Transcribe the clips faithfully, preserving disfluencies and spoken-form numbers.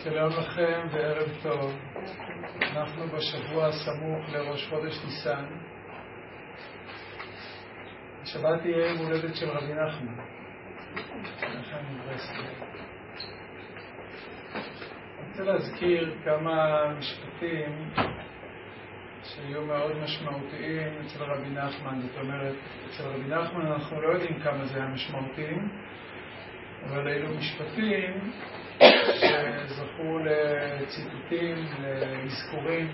שלום לכם וערב טוב. אנחנו בשבוע הסמוך לראש חודש ניסן. השבת תהיה יום הולדת של רבי נחמן. לכם מברסלב. אני רוצה להזכיר כמה משפטים שהיו מאוד משמעותיים אצל רבי נחמן. זאת אומרת, אצל רבי נחמן אנחנו לא יודעים כמה זה היה משמעותיים, אבל אלו משפטים שזכו לציטוטים, לאזכורים.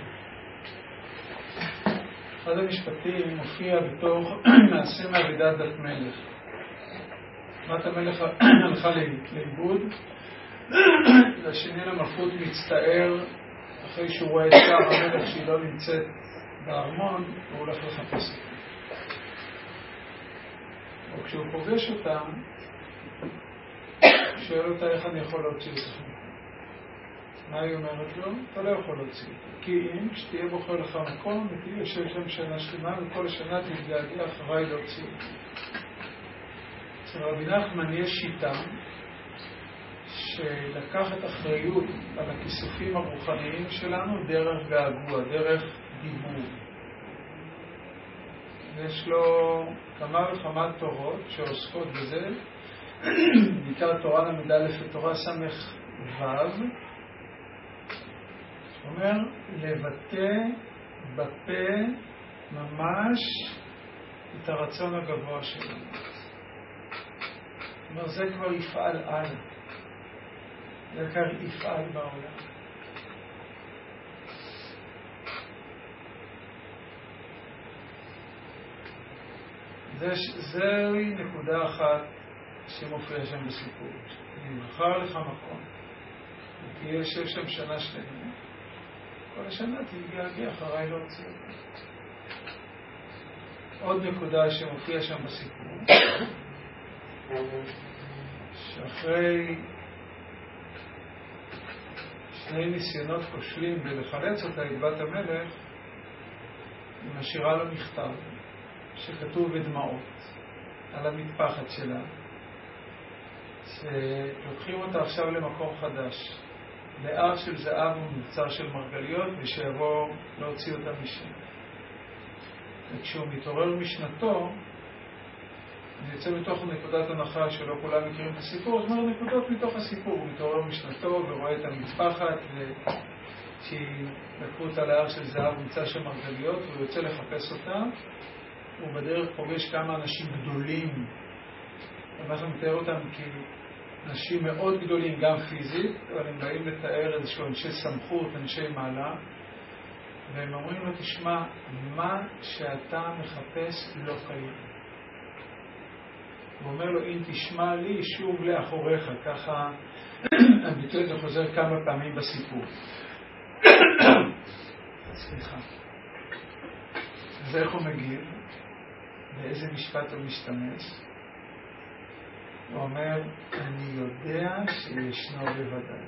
אחד המשפטים מופיע בתוך מעשה מעבידת דת מלך. בת המלך הלכה לאיבוד, והשני למלכות מצטער אחרי שהוא רואה את שער המלך שהיא לא נמצאת בארמון, והוא הולך לחפש אותה. וכשהוא פוגש אותה, שואל אותה איך אני יכול להוציא אותך. מה היא אומרת לו? אתה לא יכול להוציא אותה. כי אם כשתהיה בוחר לך מקום, ותהיה יושב שם שנה שלמה, וכל השנה תתגעגע אחריי להוציא אותה. אצל רבי נחמן יש שיטה שלקחת אחריות על הכיסופים הרוחניים שלנו דרך געגוע, דרך דיבור. יש לו כמה וכמה תורות שעוסקות בזה, בעיקר תורה ל"א ותורה סמך ו', שאומר לבטא בפה ממש את הרצון הגבוה שלנו. זאת אומרת, זה כבר יפעל על. זה כבר יפעל בעולם. זוהי נקודה אחת שמופיע שם בסיפור. אני בחר לך מקום, ותהיה יושב שם שנה שלמה, כל השנה תתגעגע אחריי להוציא אותה. עוד נקודה שמופיע שם בסיפור, שאחרי שני ניסיונות כושלים ולחלץ אותה את בת המלך, היא משאירה לו מכתב שכתוב בדמעות על המטפחת שלה, שלוקחים אותה עכשיו למקום חדש, להר של זהב ומבצר של מרגליות, ושיבוא להוציא אותה משם. וכשהוא מתעורר משנתו, אני יוצא מתוך נקודת הנחה שלא כולם מכירים את הסיפור, זאת אומרת נקודות מתוך הסיפור. הוא מתעורר משנתו ורואה את המטפחת, וכשהיא לקחו אותה להר של זהב ומבצר של מרגליות, והוא יוצא לחפש אותה, הוא בדרך פוגש כמה אנשים גדולים, אנחנו מתאר אותם כאנשים מאוד גדולים, גם פיזית, אבל הם באים לתאר איזשהו אנשי סמכות, אנשי מעלה, והם אומרים לו, תשמע, מה שאתה מחפש לא קיים. הוא אומר לו, אם תשמע לי, שוב לאחוריך. ככה הביטוי הזה חוזר כמה פעמים בסיפור. סליחה. אז איך הוא מגיב? באיזה משפט הוא משתמש? הוא אומר, אני יודע שישנו בוודאי.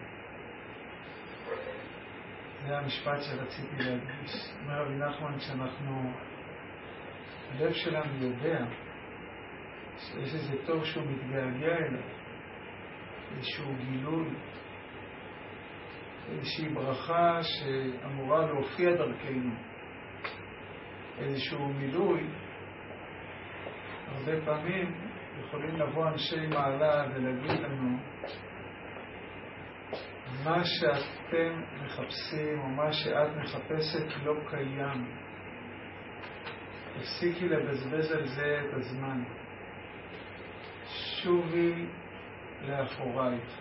זה המשפט שרציתי להדגיש. אומר רבי נחמן, שאנחנו, הלב שלנו יודע שיש איזה טוב שהוא מתגעגע אליו, איזשהו גילוי, איזושהי ברכה שאמורה להופיע דרכנו, איזשהו מילוי. הרבה פעמים יכולים לבוא אנשי מעלה ולהגיד לנו, מה שאתם מחפשים או מה שאת מחפשת לא קיים. תפסיקי לבזבז על זה את הזמן. שובי לאחורייך.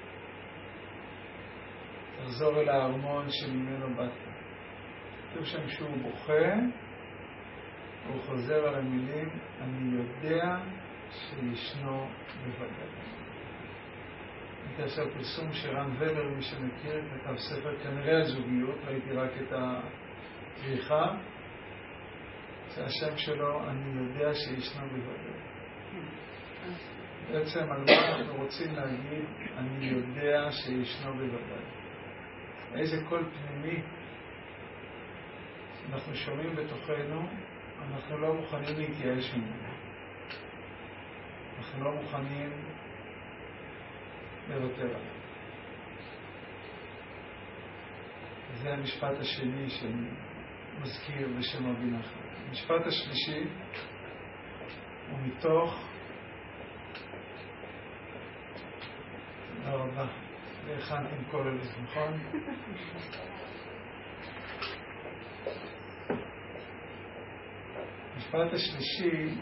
תחזור אל הארמון שממנו באת. כתוב שם שהוא בוכה, הוא חוזר על המילים, אני יודע שישנו בוודאי. הייתי עכשיו פרסום שרן ובר, מי שמכיר, כתב ספר כנראה על זוגיות, ראיתי רק את הכריכה. זה השם שלו, אני יודע שישנו בוודאי. בעצם על מה אנחנו רוצים להגיד, אני יודע שישנו בוודאי. איזה קול פנימי אנחנו שומעים בתוכנו, אנחנו לא מוכנים להתייאש ממנו. אנחנו לא מוכנים לוותר עליו. זה המשפט השני שאני מזכיר בשם רבי נחמן. המשפט השלישי הוא מתוך, תודה רבה, והכנתם כל אלה, נכון? המשפט השלישי,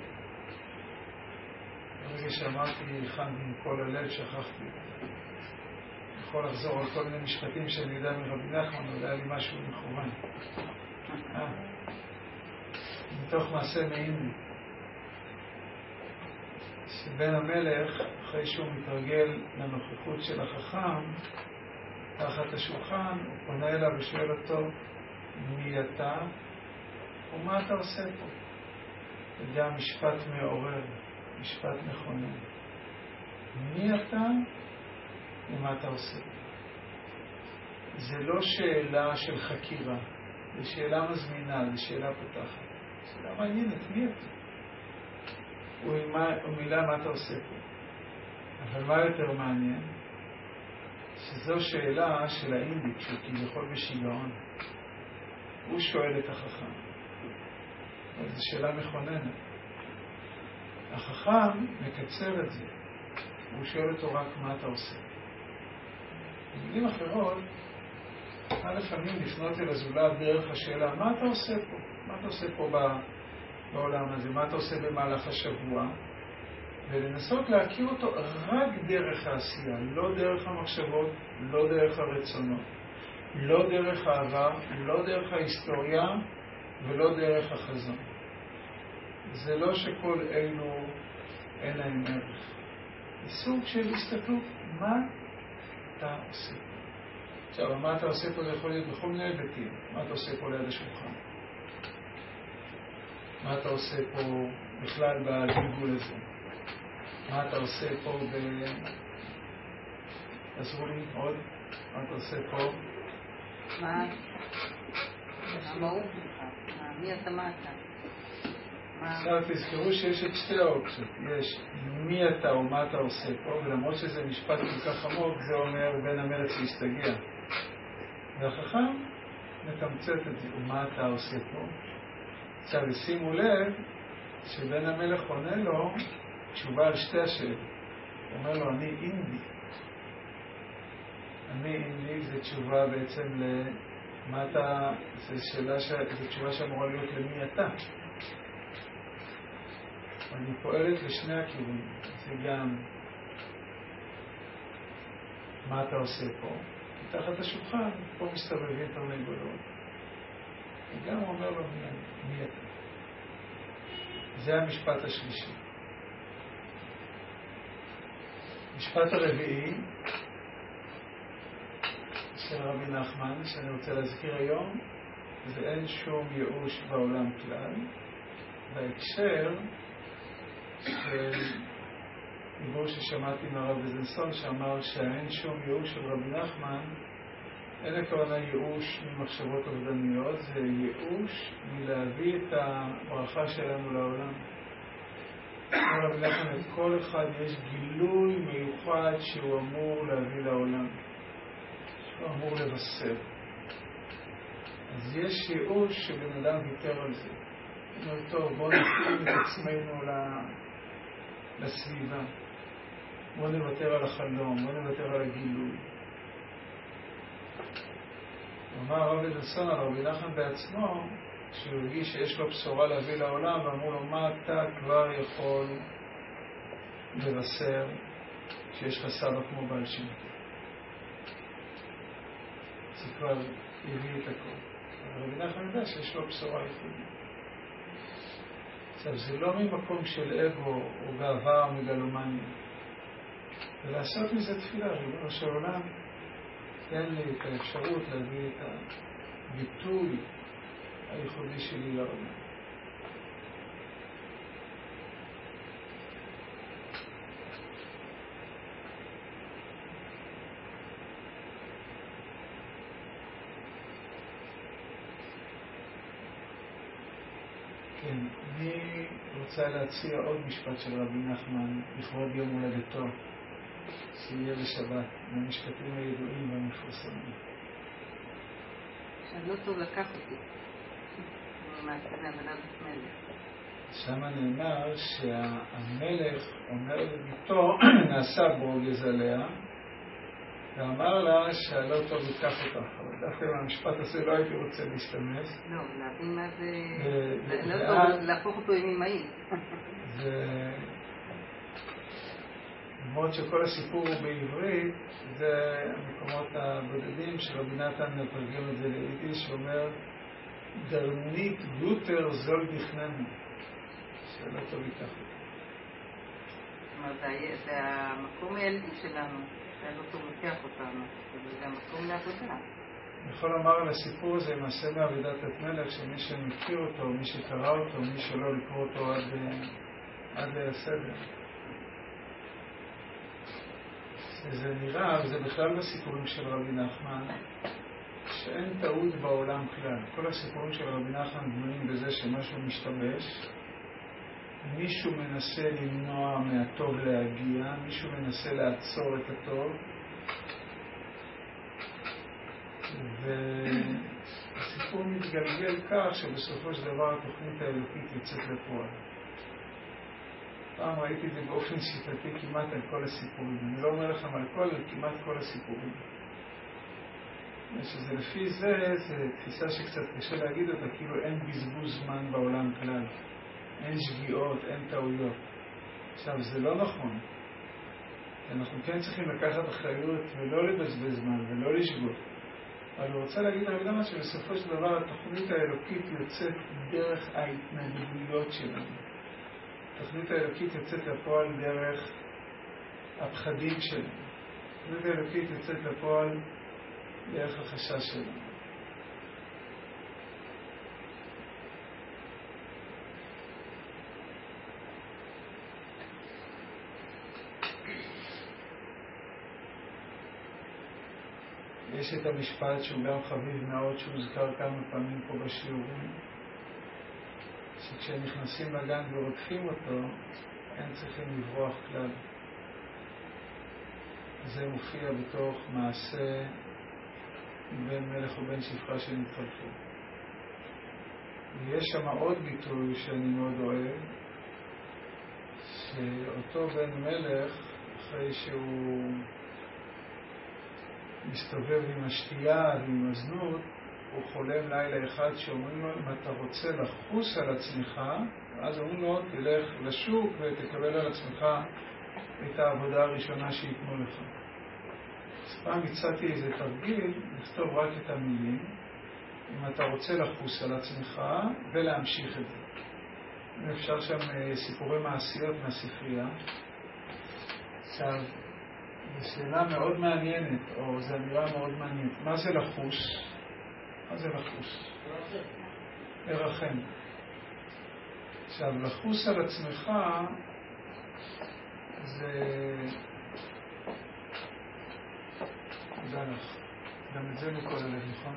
ברגע שאמרתי הכנתי עם כל הלב, שכחתי. אני יכול לחזור על כל מיני משפטים שאני יודע מרבי נחמן, אבל היה לי משהו מכוון. אה, מתוך מעשה מעיני. שבן המלך, אחרי שהוא מתרגל לנוכחות של החכם, תחת השולחן, הוא פונה אליו ושואל אותו, מי אתה ומה אתה עושה פה? זה גם משפט מעורר, משפט מכונן. מי אתה ומה אתה עושה? זה לא שאלה של חקירה, זה שאלה מזמינה, זה שאלה פותחת. שאלה מעניינת, מי אתה? ומילה מה אתה עושה פה. אבל מה יותר מעניין? שזו שאלה של האינדיק, שהוא כביכול בשיגעון. הוא שואל את החכם. זו שאלה מכוננת. החכם מקצר את זה. הוא שואל אותו רק מה אתה עושה. במילים אחרות, מה לפעמים לפנות אל הזולת דרך השאלה, מה אתה עושה פה? מה אתה עושה פה בעולם הזה? מה אתה עושה במהלך השבוע? ולנסות להכיר אותו רק דרך העשייה, לא דרך המחשבות, לא דרך הרצונות, לא דרך העבר, לא דרך ההיסטוריה ולא דרך החזון. זה לא שכל אלו אין להם ערך. זה סוג של הסתכלות, מה אתה עושה פה? עכשיו, מה אתה עושה פה זה יכול להיות בכל מיני היבטים. מה אתה עושה פה ליד השולחן? מה אתה עושה פה בכלל בגלגול הזה? מה אתה עושה פה ב... תעזרו לי עוד? מה אתה עושה פה? מה? המהות שלך? מי אתה מה אתה? עכשיו תזכרו שיש את שתי האופציות. יש מי אתה או מה אתה עושה פה, ולמרות שזה משפט כל כך עמוק, זה אומר בן המלך להסתגע. והחכם מתמצת את זה, ומה אתה עושה פה? עכשיו, שימו לב שבן המלך עונה לו תשובה על שתי השאלות. הוא אומר לו, אני אינדי. אני אינדי זה תשובה בעצם למה אתה, זו שאלה, זו תשובה שאמורה להיות למי אתה. אני פועלת לשני הכיוונים. זה גם מה אתה עושה פה. מתחת השולחן, פה מסתובבים תרנגולות. וגם הוא אומר לו מי, מי אתה. זה המשפט השלישי. המשפט הרביעי של רבי נחמן, שאני רוצה להזכיר היום, זה אין שום ייאוש בעולם כלל. בהקשר של דיבור ששמעתי מהרב בזנסון, שאמר שאין שום ייאוש של רבי נחמן, אין הכוונה ייאוש ממחשבות אובדניות, זה ייאוש מלהביא את הברכה שלנו לעולם. רבי נחמן, את כל אחד יש גילוי מיוחד שהוא אמור להביא לעולם, שהוא אמור לבשר. אז יש ייאוש שבן אדם ויתר על זה. הוא אומר, טוב, בואו נתאים את עצמנו לסביבה. בואו נוותר על החלום, בואו נוותר על הגילוי. אמר הרב בזנסון על רבי נחמן בעצמו, כשהוא הרגיש שיש לו בשורה להביא לעולם, ואמרו לו, מה אתה כבר יכול לבשר שיש לך סבא כמו בעל שם טוב? זה כבר הביא את הכל. רבי נחמן יודע שיש לו בשורה ייחודית. עכשיו, זה לא ממקום של אגו או גאווה או מגלומניה. ולעשות מזה תפילה, ריבונו של עולם, תן לי את האפשרות להביא את הביטוי הייחודי שלי לעולם. כן, אני רוצה להציע עוד משפט של רבי נחמן לכבוד יום הולדתו, שיהיה בשבת, מהמשפטים הידועים והמפורסמים. אז לא טוב לקח אותי. מעשה לעבודת מלך. שם נאמר שהמלך אומר לביתו, נעשה ברוגז עליה, ואמר לה שהלא טוב לקח אותך. אבל דווקא עם המשפט הזה לא הייתי רוצה להשתמש. לא, להבין מה זה... לא טוב להפוך אותו עם אמאי. למרות שכל הסיפור הוא בעברית, זה המקומות הבודדים שרבי נתן מתרגם את זה ליידיש, שאומר דרנית גוטר זול בכננו, שלא טוב ייקח אותה. זאת אומרת, זה המקום הילדי שלנו, שלא טוב לקח אותנו, זה המקום לעבודה. אני יכול לומר על הסיפור הזה, מעשה מעבודת המלך, שמי שמכיר אותו, מי שקרא אותו, מי שלא לקרוא אותו עד, עד הסדר. זה נראה, וזה בכלל בסיפורים של רבי נחמן, שאין טעות בעולם כלל. כל הסיפורים של רבי נחמן בנויים בזה שמשהו משתבש, מישהו מנסה למנוע מהטוב להגיע, מישהו מנסה לעצור את הטוב, והסיפור מתגלגל כך שבסופו של דבר התוכנית האלוקית יוצאת לפועל. פעם ראיתי את זה באופן שיטתי כמעט על כל הסיפורים. אני לא אומר לכם על כל, על כמעט כל הסיפורים. שזה לפי זה, זה תפיסה שקצת קשה להגיד אותה, כאילו אין בזבוז זמן בעולם כלל. אין שגיאות, אין טעויות. עכשיו, זה לא נכון. אנחנו כן צריכים לקחת אחריות ולא לבזבז זמן ולא לשגות. אבל אני רוצה להגיד על מה שבסופו של דבר התוכנית האלוקית יוצאת דרך ההתנגדויות שלנו. התוכנית האלוקית יוצאת לפועל דרך הפחדים שלנו. התוכנית האלוקית יוצאת לפועל דרך החשש שלנו. יש את המשפט שהוא גם חביב מאוד, שהוזכר כמה פעמים פה בשיעורים, שכשהם נכנסים לגן ורודפים אותו, הם צריכים לברוח כלל. זה מופיע בתוך מעשה בין מלך ובין שפחה שנתחלפו. ויש שם עוד ביטוי שאני מאוד אוהב, שאותו בן מלך, אחרי שהוא מסתובב עם השתייה ועם הזנות, הוא חולם לילה אחד שאומרים לו, אם אתה רוצה לחוס על עצמך, אז אומרים לו, תלך לשוק ותקבל על עצמך את העבודה הראשונה שיתנו לך. אז פעם הצעתי איזה תרגיל, לכתוב רק את המילים, אם אתה רוצה לחוס על עצמך ולהמשיך את זה. אפשר שם סיפורי מעשיות מהספרייה. עכשיו, זו שאלה מאוד מעניינת, או זו אמירה מאוד מעניינת. מה זה לחוס? מה זה לחוס? לרחם. עכשיו, לחוס על עצמך זה... תודה לך. גם את זה מכל הלב, נכון?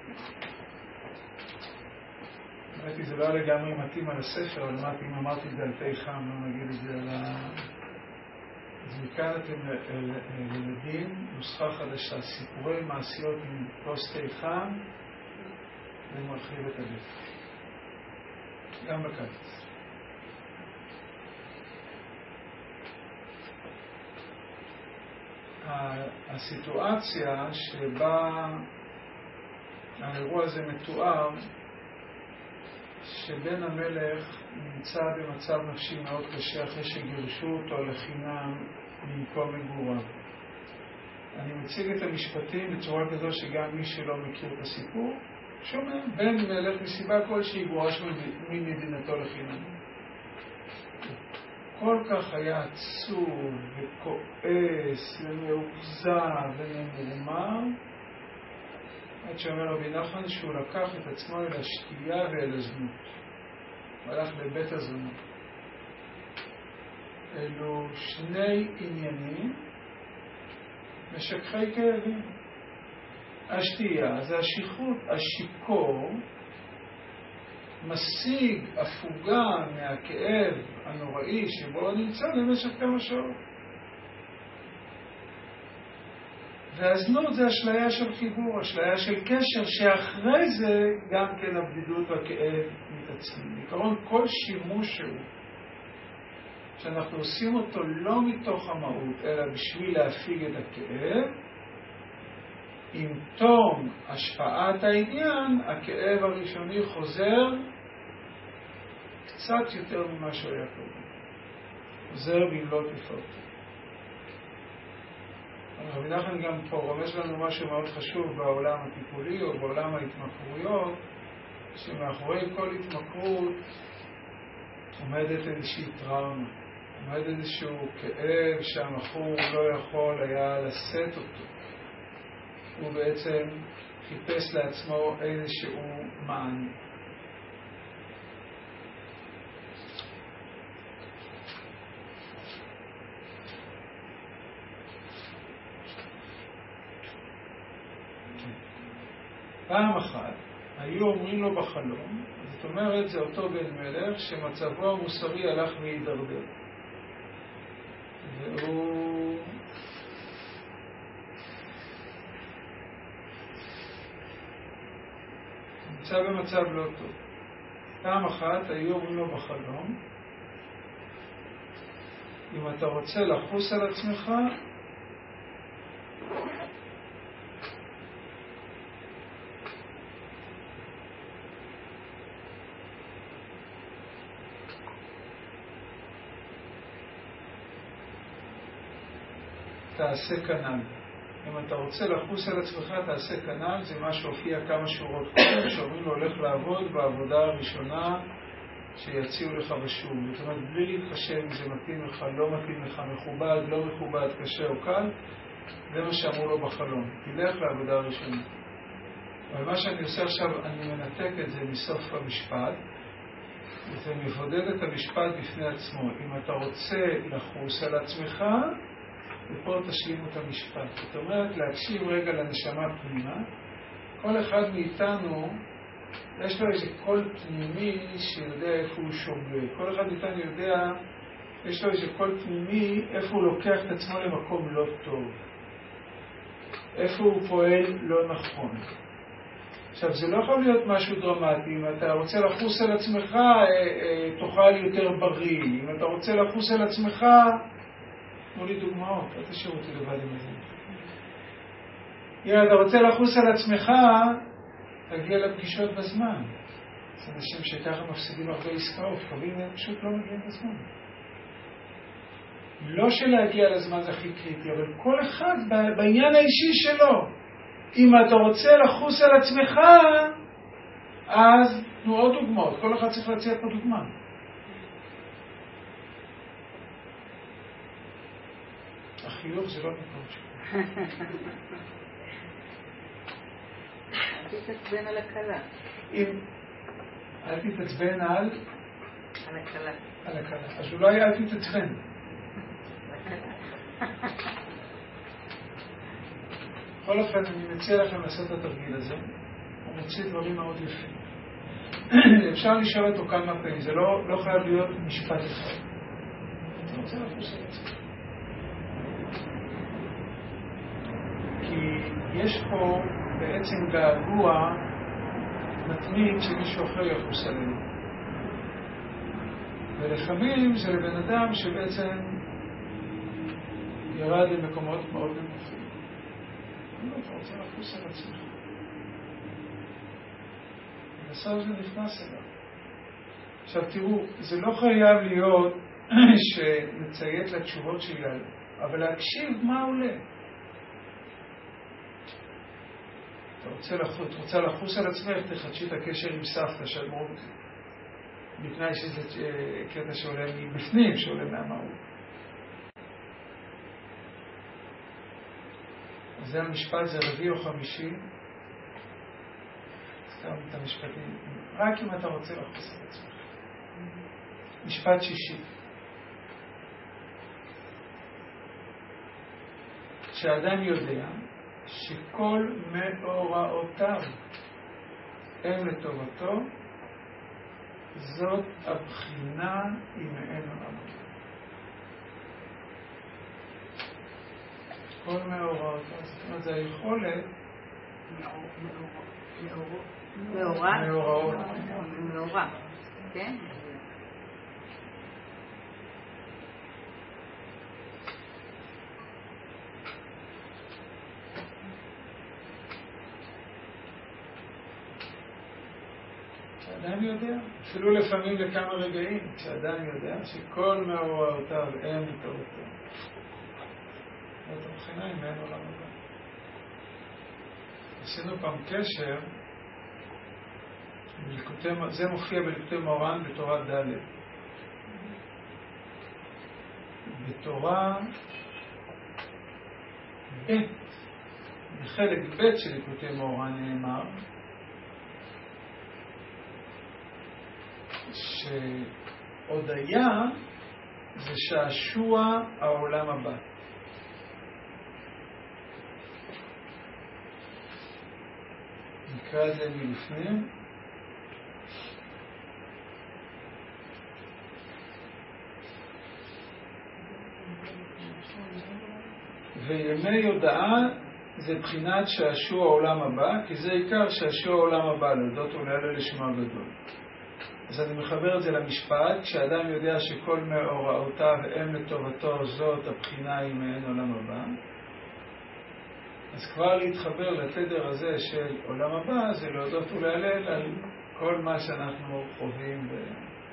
אמרתי, זה לא היה לגמרי מתאים על הספר, אבל אמרתי, אם אמרתי את זה על תה חם, לא נגיד את זה על ה... אז מכאן אתם ללמדים נוסחה חדשה, סיפורי מעשיות עם כוס תה חם, ומרחיב את הלב. גם בקיץ. הסיטואציה שבה האירוע הזה מתואר, שבן המלך נמצא במצב נפשי מאוד קשה אחרי שגירשו אותו לחינם ממקום מגוריו. אני מציג את המשפטים בצורה כזו שגם מי שלא מכיר את הסיפור, שומע, בן מלך מסיבה כלשהי גורש ממדינתו לחינם. כל כך היה עצוב וכועס ומאוכזב וממורמר, עד שאומר רבי נחמן שהוא לקח את עצמו אל השתייה ואל הזנות. הוא הלך לבית הזנות. אלו שני עניינים משככי כאבים. השתייה זה השכרות, השיקור משיג הפוגה מהכאב הנוראי שבו נמצא למשך כמה שעות. והזנות זה אשליה של חיבור, אשליה של קשר, שאחרי זה גם כן הבדידות והכאב מתעצמים. בעיקרון כל שימוש שהוא, שאנחנו עושים אותו לא מתוך המהות, אלא בשביל להפיג את הכאב, עם תום השפעת העניין, הכאב הראשוני חוזר קצת יותר ממה שהוא היה קודם. חוזר במלוא תפארתו. רבי נחמן גם פה רומז לנו משהו מאוד חשוב בעולם הטיפולי או בעולם ההתמכרויות, שמאחורי כל התמכרות עומדת איזושהי טראומה, עומד איזשהו כאב שהמכור לא יכול היה לשאת אותו. הוא בעצם חיפש לעצמו איזשהו מענה. פעם אחת היו אומרים לו בחלום, זאת אומרת זה אותו בן מלך שמצבו המוסרי הלך והידרדר. והוא נמצא במצב לא טוב. פעם אחת היו אומרים לו בחלום, אם אתה רוצה לחוס על עצמך, תעשה כנ"ל. אם אתה רוצה לחוס על עצמך, תעשה כנ"ל. זה מה שהופיע כמה שורות קודם, שאומרים לו הולך לעבוד בעבודה הראשונה שיציעו לך בשום. זאת אומרת, בלי להתחשב אם זה מתאים לך, לא מתאים לך, מכובד, לא מכובד, קשה או קל, זה מה שאמרו לו בחלום. תלך לעבודה הראשונה. אבל מה שאני עושה עכשיו, אני מנתק את זה מסוף המשפט, ומבודד את המשפט בפני עצמו. אם אתה רוצה לחוס על עצמך, ופה תשלימו את המשפט. זאת אומרת, להקשיב רגע לנשמה פנימה. כל אחד מאיתנו, יש לו איזה קול פנימי שיודע איפה הוא שובר. כל אחד מאיתנו יודע, יש לו איזה קול פנימי, איפה הוא לוקח את עצמו למקום לא טוב. איפה הוא פועל לא נכון. עכשיו, זה לא יכול להיות משהו דרמטי. אם אתה רוצה לחוס על עצמך, תאכל יותר בריא. אם אתה רוצה לחוס על עצמך, תנו לי דוגמאות, אל תשאירו אותי לבד עם זה. אם אתה רוצה לחוס על עצמך, תגיע לפגישות בזמן. זה אנשים שככה מפסידים הרבה עסקאות, קווים הם פשוט לא מגיעים בזמן. לא שלהגיע לזמן זה הכי קריטי, אבל כל אחד בעניין האישי שלו. אם אתה רוצה לחוס על עצמך, אז תנו עוד דוגמאות. כל אחד צריך להציע פה דוגמה. החיוך זה לא מקום שלו. אל תתעצבן על הקלה. אם... אל תתעצבן על... על הקלה. על הקלה. אז אולי אל תתעצבן. בכל אופן, אני מציע לכם לעשות את התרגיל הזה. הוא מוציא דברים מאוד יפים. אפשר לשאול אותו כמה פעמים. זה לא, לא חייב להיות משפט אחד. אתה רוצה לחוס על עצמך. כי יש פה בעצם געגוע מתמיד שמישהו אחר יחוס עלינו. ולפעמים זה לבן אדם שבעצם ירד למקומות מאוד נמוכים. אתה רוצה לחוס על עצמך. ובסוף זה נכנס אליו. עכשיו תראו, זה לא חייב להיות שנציית לתשובות שלי, אבל להקשיב מה עולה. אתה רוצה לחוס, אתה רוצה לחוס על עצמך, תחדשי את הקשר עם סבתא של מאוד, בתנאי שזה קטע שעולה מבפנים, שעולה מהמהות. זה המשפט, זה רביעי או חמישי. סתם את המשפטים. רק אם אתה רוצה לחוס על עצמך. משפט שישי. כשאדם יודע שכל מאורעותיו הם לטובתו, זאת הבחינה עם מעין העם. כל מאורעות. זאת אומרת, זה היכולת מאורע? מאורעות. מאורע, כן? כשאדם יודע, אפילו לפעמים לכמה רגעים, כשאדם יודע שכל מאורעותיו הם מתורתו. זאת הבחינה עם אין עולם הבא. עשינו פעם קשר, זה מופיע בליקוטי מוהר"ן בתורה ד'. בתורה ב', בחלק ב' של ליקוטי מוהר"ן נאמר, שהודיה זה שעשוע העולם הבא. נקרא את זה מלפנים. וימי הודעה זה בחינת שעשוע העולם הבא, כי זה עיקר שעשוע העולם הבא, להודות ולהלל לשמו הגדול. אז אני מחבר את זה למשפט, כשאדם יודע שכל מאורעותיו הם לטובתו, זאת הבחינה היא מעין עולם הבא. אז כבר להתחבר לתדר הזה של עולם הבא, זה להודות ולהלל על כל מה שאנחנו חווים. ב...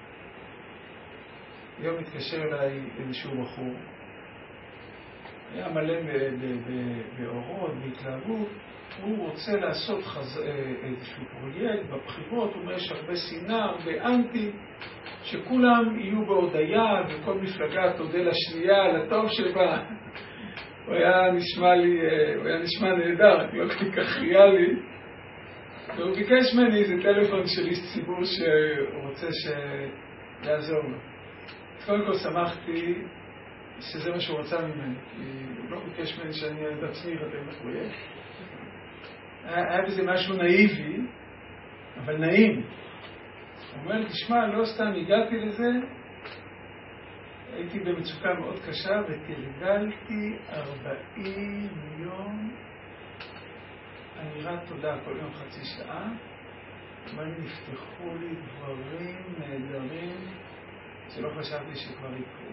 היום מתקשר אליי איזשהו בחור, היה מלא באורות, בהתלהבות, הוא רוצה לעשות חז... איזשהו פרויקט בבחירות, הוא אומר יש הרבה שנאה, הרבה אנטי, שכולם יהיו בהודיה וכל מפלגה תודה לשנייה, לטוב שבה. הוא היה נשמע לי, הוא היה נשמע נהדר, רק לא כל כך ריאלי. והוא ביקש ממני איזה טלפון של איש ציבור שהוא רוצה שיעזור לו. קודם כל שמחתי שזה מה שהוא רצה ממני, כי הוא לא ביקש ממני שאני בעצמי ארתם בפרויקט. היה בזה משהו נאיבי, אבל נעים. הוא אומר לי, תשמע, לא סתם הגעתי לזה, הייתי במצוקה מאוד קשה ותרגלתי ארבעים יום אמירת תודה כל יום חצי שעה. אבל נפתחו לי דברים נהדרים שלא חשבתי שכבר יקרו.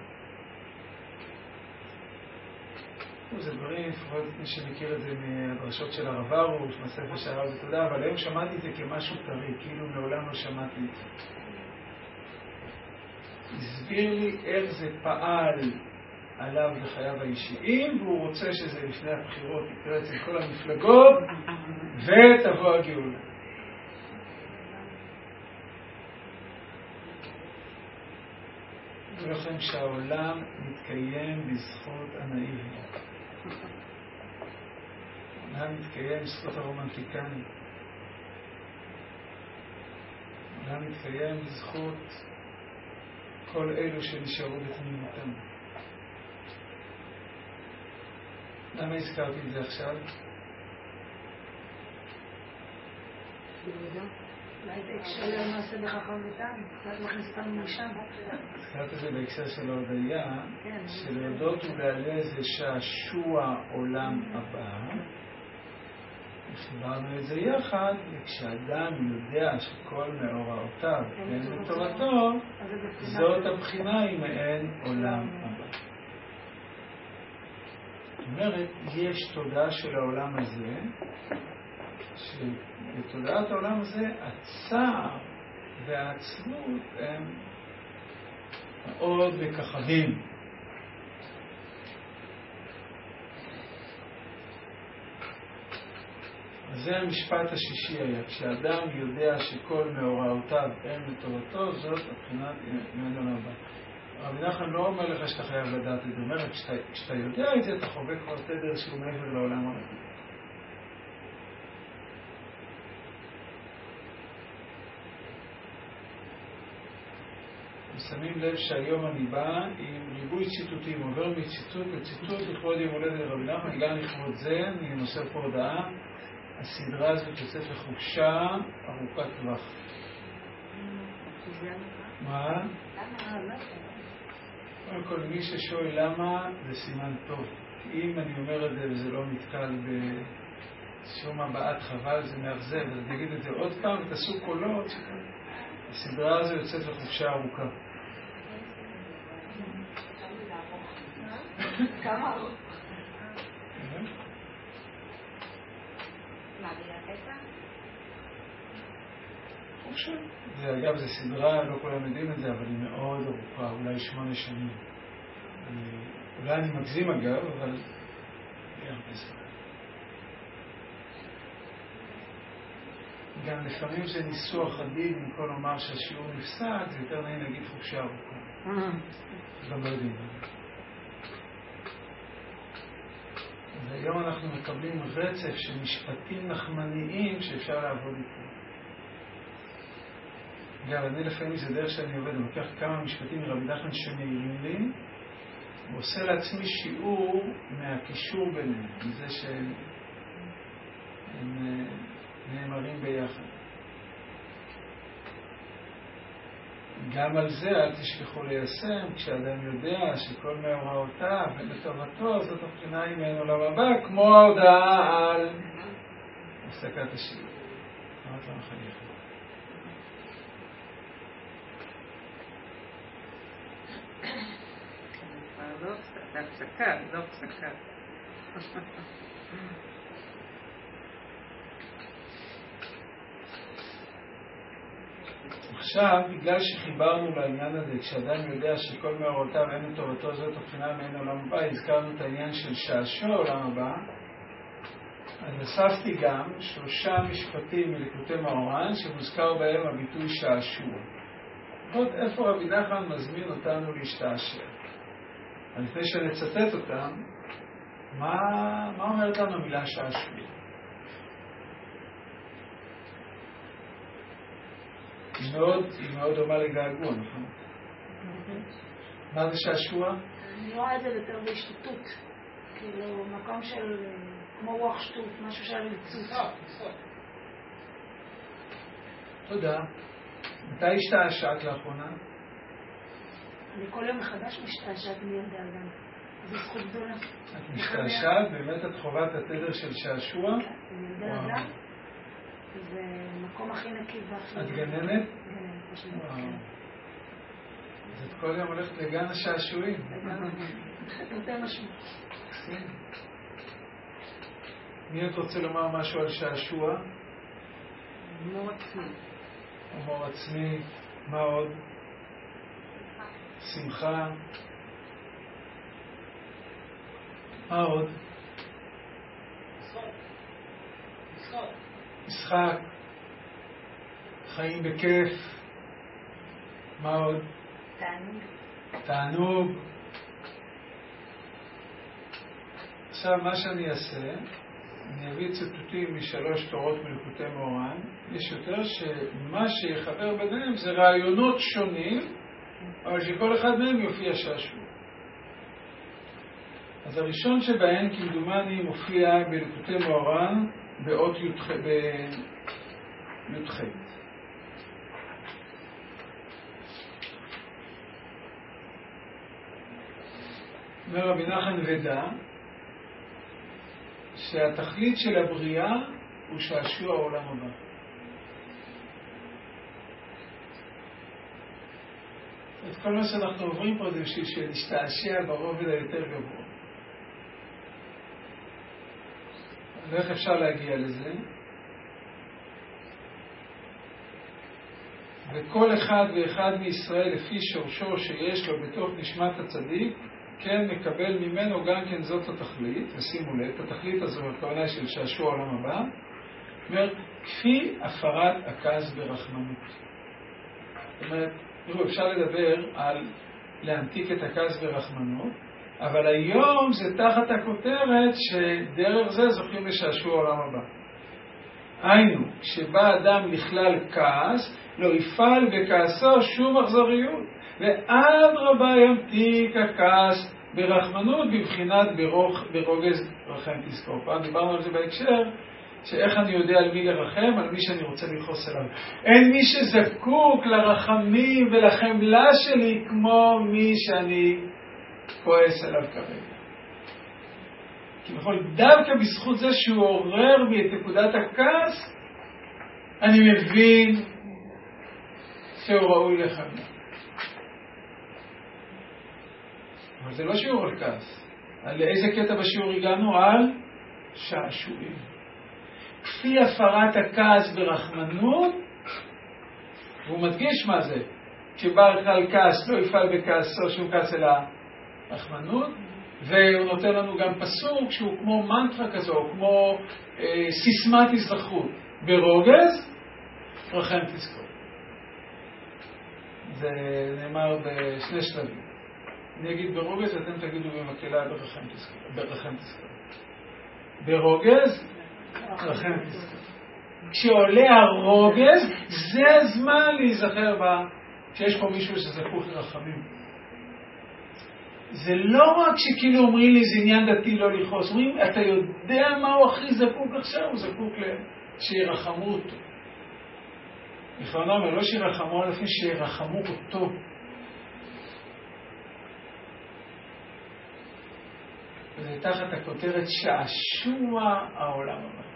זה דברים, לפחות מי שמכיר את זה מהדרשות של הרב ארוש, מהספר של הרב ותודה, אבל היום שמעתי את זה כמשהו טרי, כאילו מעולם לא שמעתי את זה. הסביר לי איך זה פעל עליו בחייו האישיים, והוא רוצה שזה לפני הבחירות יקרה אצל כל המפלגות, ותבוא הגאולה. ולכם שהעולם מתקיים בזכות הנאיביות. העולם מתקיים בזכות הרומנטיקנים. העולם מתקיים בזכות כל אלו שנשארו בתמימותם. למה הזכרתי את זה עכשיו? אולי את ההקשר למעשה בחכם ותם, קצת מכניס אותנו משם. הזכרת את זה בהקשר של ההודיה, שלהודות ולהלל זה שעשוע עולם הבא. חיברנו את זה יחד, וכשאדם יודע שכל מאורעותיו הם לתורתו, זאת הבחינה היא מעין עולם הבא. זאת אומרת, יש תודעה של העולם הזה, שבתודעת העולם הזה הצער והעצבות הם מאוד מככבים. זה המשפט השישי היה, כשאדם יודע שכל מאורעותיו הם לתורתו, זאת הבחינת מעין עולם הבא. רבי נחמן לא אומר לך שאתה חייב לדעת את זה, אומר, כשאתה, כשאתה יודע את זה, אתה חווה כבר תדר שהוא מעבר לעולם הרגיל. שמים לב שהיום אני בא עם ריבוי ציטוטים, עובר מציטוט לציטוט לכבוד יום הולדת לרבי נחמן, גם לכבוד זה, אני נוסף פה הודעה, הסדרה הזאת יוצאת לחופשה ארוכת טווח. מה? קודם כל, מי ששואל למה, זה סימן טוב. אם אני אומר את זה וזה לא נתקל בשום הבעת חבל, זה מאכזב, אז אני אגיד את זה עוד פעם, ותעשו קולות, הסדרה הזו יוצאת לחופשה ארוכה. כמה? חופשה. זה אגב, זה סדרה, לא כולם יודעים את זה, אבל היא מאוד ארוכה, אולי שמונה שנים. אולי אני מגזים אגב, אבל היא הרבה זמן. גם לפעמים זה ניסוח עדין, במקום לומר שהשיעור נפסק, זה יותר נעים להגיד חופשה ארוכה. גם לא יודעים. אז היום אנחנו מקבלים רצף של משפטים נחמניים שאפשר לעבוד איתם. אגב, אני לפעמים זה דרך שאני עובד, אני לוקח כמה משפטים מרבי נחמן שמעירים לי, ועושה לעצמי שיעור מהקישור ביניהם, מזה שהם הם, נאמרים ביחד. גם על זה אל תשכחו ליישם, כשאדם יודע שכל מאורעותיו ולטובתו זאת הבחינה ממנו עולם הבא, כמו ההודעה על הפסקת השיעור. אמרת לך יחד. זה הפסקה, לא הפסקה. עכשיו, בגלל שחיברנו לעניין הזה, כשאדם יודע שכל מאורותיו אין לטובתו זאת הבחינה ממנו עולם הבא, הזכרנו את העניין של שעשוע עולם הבא, אז אספתי גם שלושה משפטים מליקוטי מאורן שמוזכר בהם הביטוי שעשוע. עוד איפה רבי נחמן מזמין אותנו להשתעשע. אז לפני שנצטט אותם, מה, מה אומרת לנו המילה שעשוע? היא מאוד, היא מאוד דומה לגעגוע, נכון? מה זה שעשוע? אני רואה את זה יותר בהשתתות. כאילו, מקום של, כמו רוח שטות, משהו של לצוץ. תודה. מתי השתעשעת לאחרונה? אני כל יום מחדש משתעשעת מילדי אדם. זו זכות גדולה. את משתעשעת? באמת את חובת התדר של שעשוע? כן, מילדי אדם. זה מקום הכי נקי והכי... את גננת? גננת, פשוט. אז את כל יום הולכת לגן השעשועים. יותר משמעות. מי את רוצה לומר משהו על שעשוע? הומור עצמי. הומור עצמי. מה עוד? שמחה. מה עוד? משחק. חיים בכיף. מה עוד? תענוג. תענוג. עכשיו מה שאני אעשה, אני אביא ציטוטים משלוש תורות מליקוטי מאורן. יש יותר שמה שיחבר ביניהם זה רעיונות שונים, אבל שכל אחד מהם יופיע שעשוע. אז הראשון שבהם כמדומני מופיע בליקוטי מאורן באות י"ח. אומר רבי נחמן ודע שהתכלית של הבריאה הוא שעשוע העולם הבא. את כל מה שאנחנו עוברים פה זה בשביל שנשתעשע ברובד היותר גבוה. ואיך אפשר להגיע לזה? וכל אחד ואחד מישראל לפי שורשו שיש לו בתוך נשמת הצדיק, כן מקבל ממנו גם כן זאת התכלית, ושימו לב, התכלית הזו הכוונה של שעשוע העולם הבא, אומר, כפי הפרת הכעס ברחמנות. זאת אומרת, תראו, אפשר לדבר על להמתיק את הכעס ברחמנות, אבל היום זה תחת הכותרת שדרך זה זוכים לשעשוע העולם הבא. היינו, כשבא אדם לכלל כעס, לא יפעל בכעסו שום אכזריות, ועד רבה ימתיק הכעס ברחמנות בבחינת ברוך, ברוגז רחם תזכור. פעם דיברנו על זה בהקשר, שאיך אני יודע על מי לרחם, על מי שאני רוצה ללחוס עליו. אין מי שזקוק לרחמים ולחמלה שלי כמו מי שאני כועס עליו כרגע. כביכול דווקא בזכות זה שהוא עורר בי את נקודת הכעס, אני מבין שהוא ראוי לחמלה. אבל זה לא שיעור על כעס. על איזה קטע בשיעור הגענו? על שעשועים. כפי הפרת הכעס ברחמנות, והוא מדגיש מה זה. כשבעל כלל כעס לא יפעל בכעסו שום כעס אלא רחמנות, והוא נותן לנו גם פסוק שהוא כמו מנטרה כזו, כמו אה, סיסמת הזדחרות. ברוגז, רחם תזכור. זה נאמר בשני שלבים. אני אגיד ברוגז, אתם תגידו במקהלה ברחם תזכור. ברחם תזכור. ברוגז, רחם תזכור. כשעולה הרוגז, זה הזמן להיזכר בה, שיש פה מישהו שזקוק לרחמים. זה לא רק שכאילו אומרים לי זה עניין דתי לא לכעוס, אומרים אתה יודע מה הוא הכי זקוק עכשיו? הוא זקוק שירחמו אותו. לכאורה אומר לא שירחמו עליו, שירחמו אותו. וזה תחת הכותרת שעשוע העולם הבא.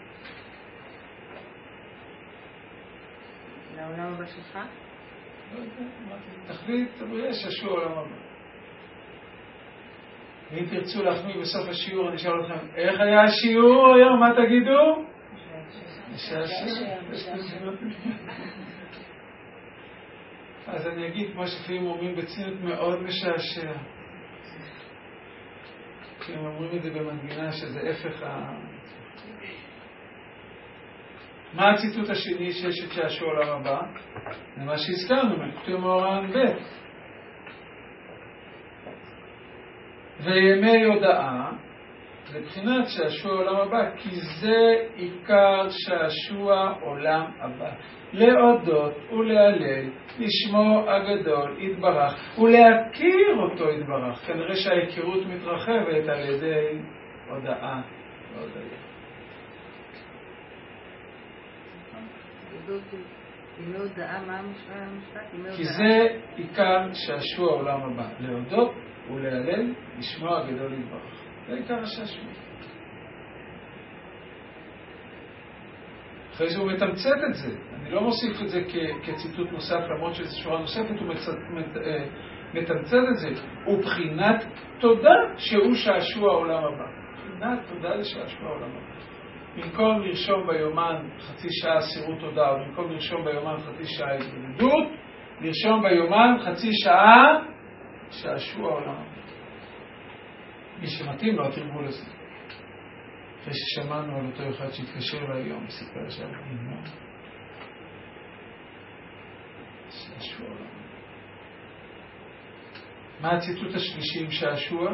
לעולם הבא שלך? לא יודע, תחליט, יש שעשוע העולם הבא. ואם תרצו להחמיא בסוף השיעור, אני אשאל אתכם, איך היה השיעור היום? מה תגידו? משעשע. אז אני אגיד, כמו שפעמים אומרים בצניעות, מאוד משעשע. כי הם אומרים את זה במנגינה שזה הפך ה... מה הציטוט השני שיש את שעשוע העולם הבא? זה מה שהזכרנו, מכתוב מאורן ב'. וימי הודעה, לבחינת שעשוע עולם הבא, כי זה עיקר שעשוע עולם הבא. להודות ולהלל, לשמו הגדול יתברך, ולהכיר אותו יתברך. כנראה שההיכרות מתרחבת על ידי הודעה והודעה. ימי הודעה, מה המשפט? כי זה עיקר שעשוע עולם הבא. להודות ולהלל, לשמו הגדול יתברך. זה עיקר השעשוע. אחרי זה הוא מתמצת את זה. אני לא מוסיף את זה כציטוט נוסף, למרות שזו שורה נוספת, הוא מתמצת את זה. ובחינת תודה שהוא שעשוע העולם הבא. בחינת תודה לשעשוע העולם הבא. במקום לרשום ביומן חצי שעה סירות תודה, או במקום לרשום ביומן חצי שעה התבודדות, לרשום ביומן חצי שעה שעשוע העולם הבא. מי שמתאים לו התרגול הזה. אחרי ששמענו על אותו אחד שהתקשר לה היום, סיפר שם, אימא, שעשוע העולם הבא. מה הציטוט השלישי עם שעשוע?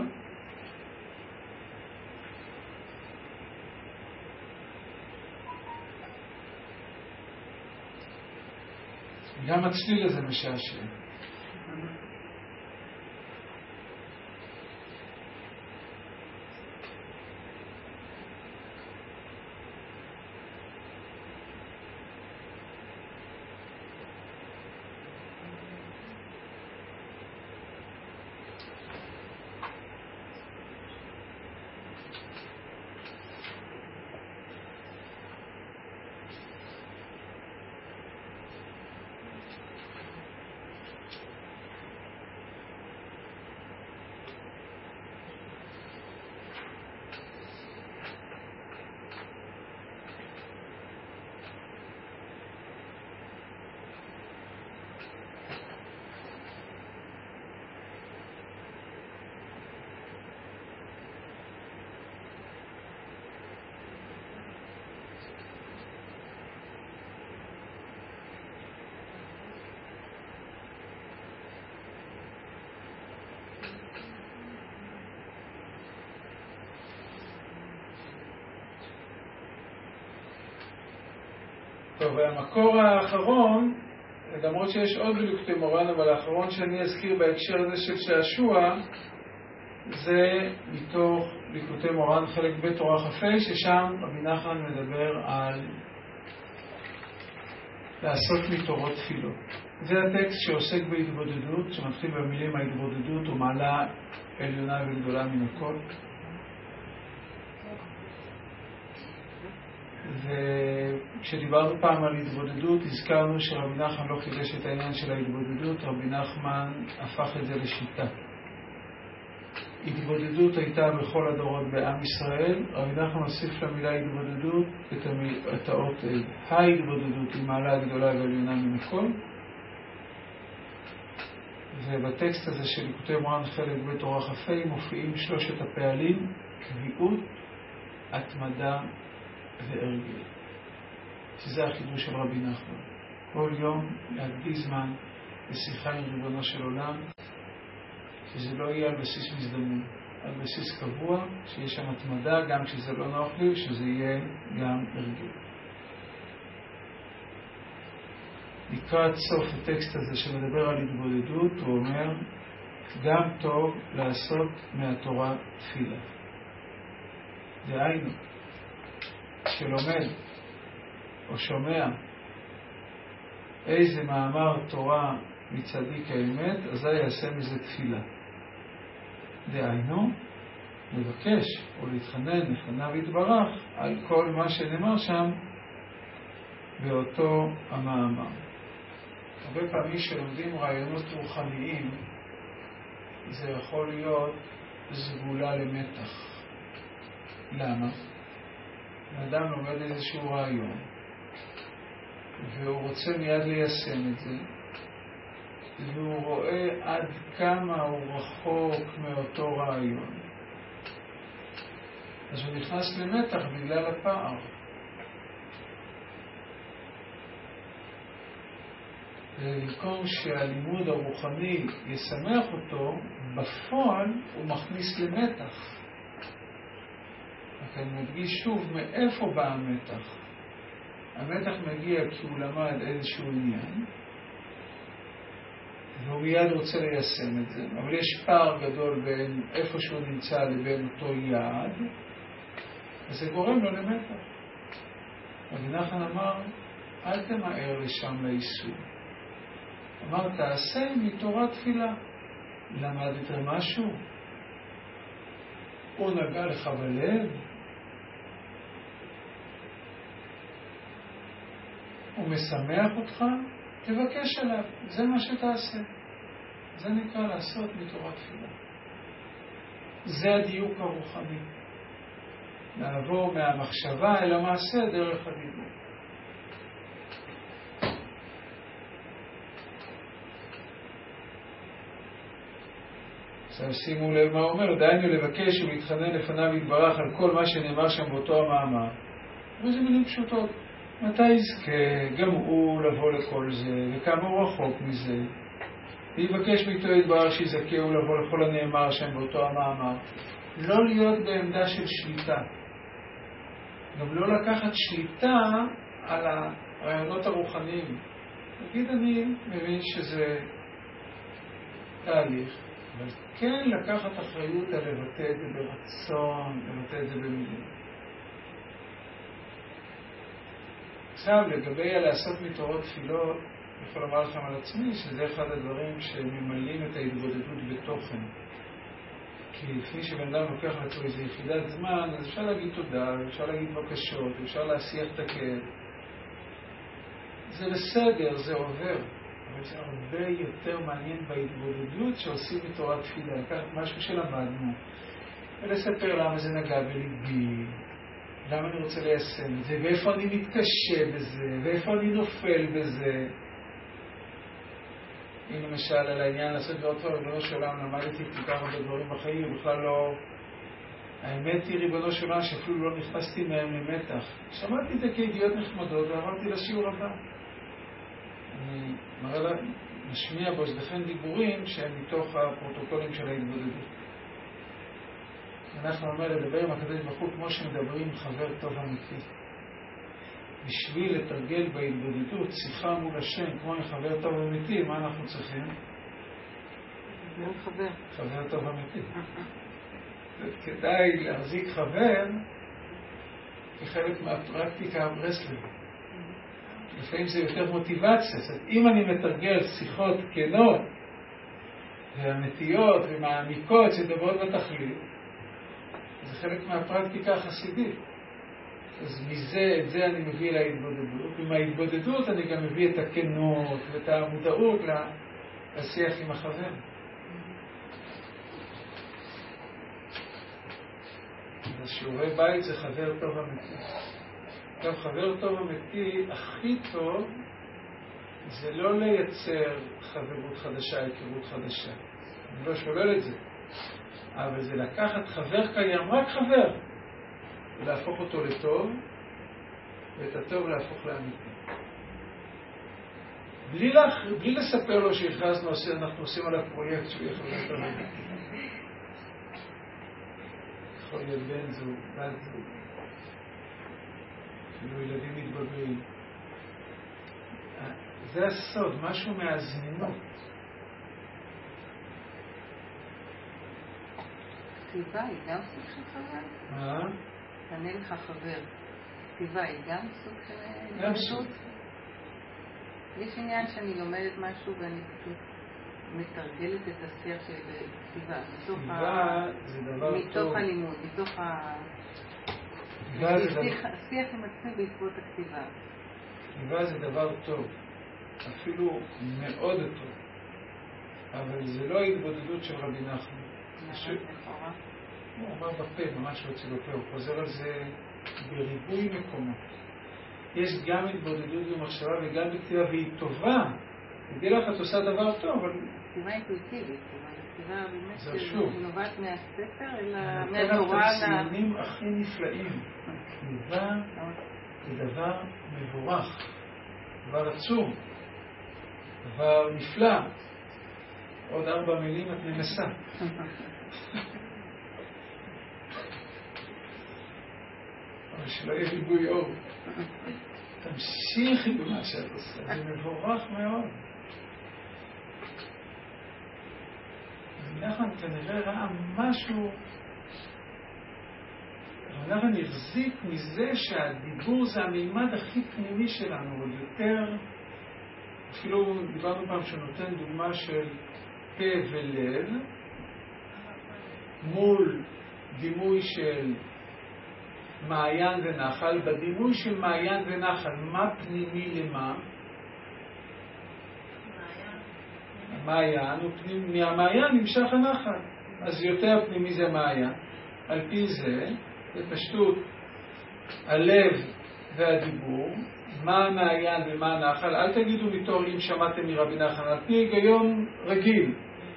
גם הצליל הזה משעשע. טוב, המקור האחרון, למרות שיש עוד בליקוטי מורן, אבל האחרון שאני אזכיר בהקשר הזה של שעשוע, זה מתוך ליקוטי מורן חלק ב' תורה חפי, ששם רבי נחמן מדבר על לעשות מתורות תפילות. זה הטקסט שעוסק בהתבודדות, שמתחיל במילים ההתבודדות ומעלה עליונה וגדולה מן הכל. וכשדיברנו פעם על התבודדות, הזכרנו שרבי נחמן לא חידש את העניין של ההתבודדות, רבי נחמן הפך את זה לשיטה. התבודדות הייתה בכל הדורות בעם ישראל, רבי נחמן הוסיף למילה התבודדות את, המיל... את האות ההתבודדות היא מעלה גדולה ועליונה מן הכל. ובטקסט הזה של ליקוטי מוהר"ן חלק ב' אורח כ"ה מופיעים שלושת הפעלים, קביעות, התמדה והרגל. שזה החידוש של רבי נחמן. כל יום להקדיש זמן לשיחה עם ריבונו של עולם, שזה לא יהיה על בסיס מזדמן, על בסיס קבוע, שיש שם התמדה, גם כשזה לא נוח לי, שזה יהיה גם הרגל. לקראת סוף הטקסט הזה שמדבר על התבודדות, הוא אומר, גם טוב לעשות מהתורה תפילה. דהיינו, שלומד או שומע איזה מאמר תורה מצדיק האמת, אז יעשה מזה תפילה. דהיינו, לבקש או להתחנן לפניו יתברך על כל מה שנאמר שם באותו המאמר. הרבה פעמים שלומדים רעיונות רוחניים, זה יכול להיות סגולה למתח. למה? האדם לומד איזשהו רעיון, והוא רוצה מיד ליישם את זה, והוא רואה עד כמה הוא רחוק מאותו רעיון. אז הוא נכנס למתח בגלל הפער. ובמקום שהלימוד הרוחני ישמח אותו, בפועל הוא מכניס למתח. אני מדגיש שוב מאיפה בא המתח. המתח מגיע כי הוא למד איזשהו עניין, והוא מיד רוצה ליישם את זה, אבל יש פער גדול בין איפה שהוא נמצא לבין אותו יעד, אז זה גורם לו למתח. רבי נחמן אמר, אל תמהר לשם לאיסור. אמר, תעשה מתורה תפילה. למדת משהו? הוא נגע לך בלב? הוא משמח אותך? תבקש עליו. זה מה שתעשה. זה נקרא לעשות מתורה תפילה. זה הדיוק הרוחני. לעבור מהמחשבה אל המעשה דרך הדיבור. עכשיו שימו לב מה הוא אומר, דהיינו לבקש ולהתחנן לפניו יתברך על כל מה שנאמר שם באותו המאמר. וזה מילים פשוטות. מתי יזכה גם הוא לבוא לכל זה, וכמה הוא רחוק מזה. ויבקש מאיתו יתברך שיזכה הוא לבוא לכל הנאמר שם באותו המאמר. לא להיות בעמדה של שליטה. גם לא לקחת שליטה על הרעיונות הרוחניים. נגיד אני מבין שזה תהליך. אבל כן לקחת אחריות על לבטא את זה ברצון, לבטא את זה במילים. עכשיו, לגבי לעשות מתורות תפילות, אני יכול לומר לכם על עצמי שזה אחד הדברים שממלאים את ההתבודדות בתוכן. כי לפני שבן אדם לוקח לעצמו איזו יחידת זמן, אז אפשר להגיד תודה, אפשר להגיד בקשות, אפשר להסיח את הכאב. זה בסדר, זה עובר. אבל זה הרבה יותר מעניין בהתבודדות שעושים מתורת תפילה. לקחת משהו שלמדנו, ולספר למה זה נגע בליבי, למה אני רוצה ליישם את זה, ואיפה אני מתקשה בזה, ואיפה אני נופל בזה. אם למשל על העניין לעשות דעות טוב, ריבונו של עולם, למדתי כל כך הרבה דברים בחיים, בכלל לא... האמת היא ריבונו של עולם שאפילו לא נכנסתי מהם למתח. שמעתי את זה כידיעות נחמדות ועברתי לשיעור הבא. אני מראה לה, משמיע בו לכן דיבורים שהם מתוך הפרוטוקולים של ההתבודדות. אנחנו אומר לדבר עם הקדוש ברוך הוא כמו שמדברים עם חבר טוב אמיתי. בשביל לתרגל בהתבודדות שיחה מול השם כמו עם חבר טוב אמיתי, מה אנחנו צריכים? חבר. חבר טוב אמיתי. כדאי להחזיק חבר כחלק מהפרקטיקה הברסלבית. לפעמים זה יותר מוטיבציה. אם אני מתרגל שיחות כנות ואמיתיות ומעמיקות שדברות בתכלית, זה חלק מהפרקטיקה החסידית. אז מזה, את זה אני מביא להתבודדות. ומההתבודדות אני גם מביא את הכנות ואת המודעות לשיח עם החבר. אז שיעורי בית זה חבר טוב אמיתי. עכשיו, חבר טוב אמיתי, הכי טוב, זה לא לייצר חברות חדשה, היכרות חדשה. אני לא שולל את זה. אבל זה לקחת חבר קיים, רק חבר, ולהפוך אותו לטוב, ואת הטוב להפוך לאמיתי. בלי, לח... בלי לספר לו שהכרזנו, אנחנו עושים עליו פרויקט שהוא יהיה חבר טוב אמיתי. יכול להיות בן זוג, בת זוג, אפילו ילדים מתבגרים. זה הסוד, משהו מהזמינות. כתיבה היא גם סוג של חבר? מה? תענה לך חבר. כתיבה היא גם סוג של... גם סוג. יש עניין שאני לומדת משהו ואני פשוט מתרגלת את השיח שלי בכתיבה. כתיבה זה דבר טוב. מתוך הלימוד, מתוך ה... השיח עם עצמי בעקבות הכתיבה. כתיבה זה דבר טוב. אפילו מאוד טוב. אבל זה לא ההתבודדות של רבי נחמן. הוא אומר בפה, ממש רוצה בפה, הוא חוזר על זה בריבוי מקומות. יש גם התבודדות במחשבה וגם בכתיבה, והיא טובה. תדעי לך, את עושה דבר טוב, אבל... כתיבה אינטואיטיבית, כתיבה באמת שנובעת מהספר, אלא מהתורה... זה הציונים הכי נפלאים. כתיבה זה דבר מבורך, דבר עצום, דבר נפלא. עוד ארבע מילים את ננסה. אבל שלא יהיה ריבוי אור. תמשיכי במה שאת עושה, זה מבורך מאוד. אנחנו כנראה ראה משהו, אנחנו נחזיק מזה שהדיבור זה המימד הכי פנימי שלנו, עוד יותר, אפילו דיברנו פעם שנותן דוגמה של פה ולב, מול דימוי של מעיין ונחל. בדימוי של מעיין ונחל, מה פנימי למה? מעיין, מהמעיין נמשך הנחל. אז יותר פנימי זה מעיין. על פי זה, בפשטות, הלב והדיבור, מה המעיין ומה הנחל. אל תגידו מתור אם שמעתם מרבי נחמן, על פי היגיון רגיל.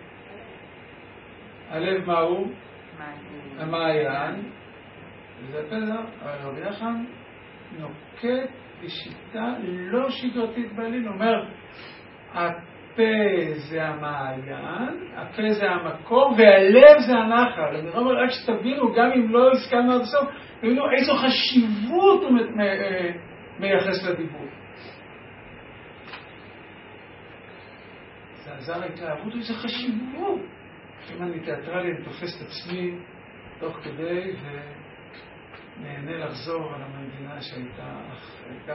הלב מהו? המעיין. וזה הפזר, אבל רבי נחמן נוקט בשיטה לא שגרתית בעליל. הוא אומר, הפה זה המעיין, הפה זה המקור, והלב זה הנחל. אני אומר, רק שתבינו, גם אם לא הסכמנו עד הסוף, תבינו איזו חשיבות הוא מייחס לדיבור. זה עזר להתלהבות, איזו חשיבות. אם אני תיאטרלי, אני תופס את עצמי תוך כדי ונהנה לחזור על המנגינה שהייתה